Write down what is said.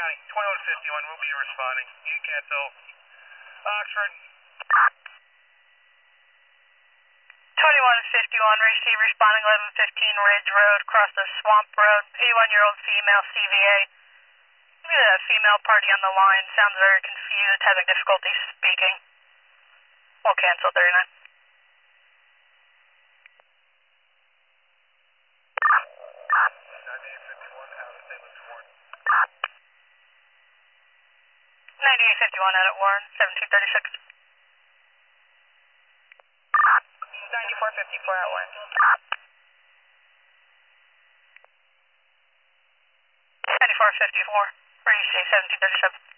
County, 2151, we'll be responding. You can cancel. Oxford. 2151, receive responding 1115 Ridge Road, across the Swamp Road, 81-year-old female CVA. We have a female party on the line, sounds very confused, having difficulty speaking. We'll cancel 39. 9851 out at Warren, 1736. 9454 out Warren. 9454, where do you see 1737?